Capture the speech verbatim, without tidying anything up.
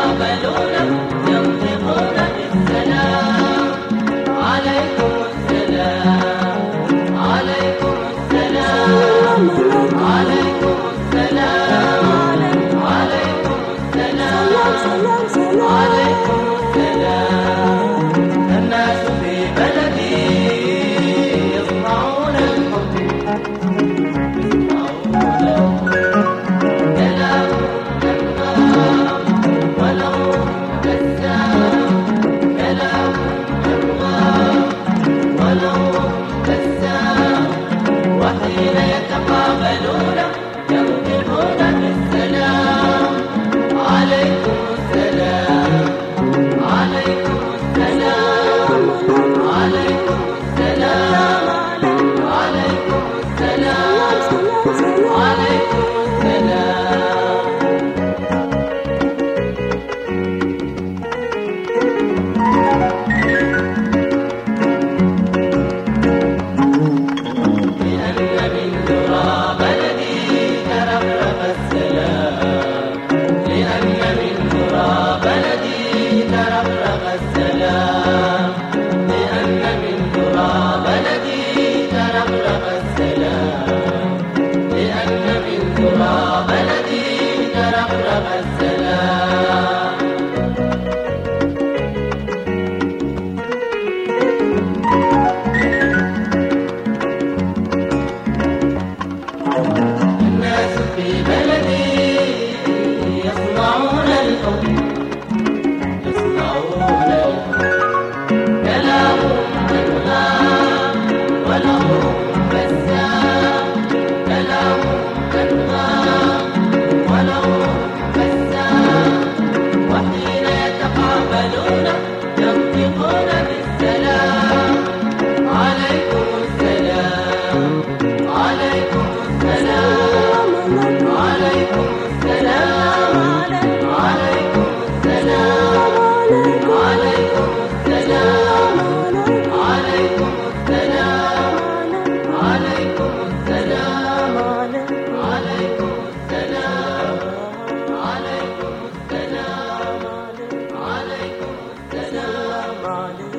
يتقابلون ينطقون بالسلام. عليكم السلام عليكم السلام عليكم السلام عليكم السلام عليكم السلام. الناس في بلدي يصنعون الحب وحين يتقابلون ينطقون بالسلام. عليكم السلام عليكم السلام عليكم السلام عليكم السلام عليكم السلام. الناس في بلدي يصنعون الحب يصنعون الحب كلامهم أنغام ولهم بسام. كلامهم أنغام ولهم بسام. وحين يتقابلون ينطقون بالسلام. عليكم السلام عليكم السلام عليكم السلام عليكم السلام عليكم السلام عليكم السلام عليكم السلام عليكم السلام عليكم السلام عليكم السلام.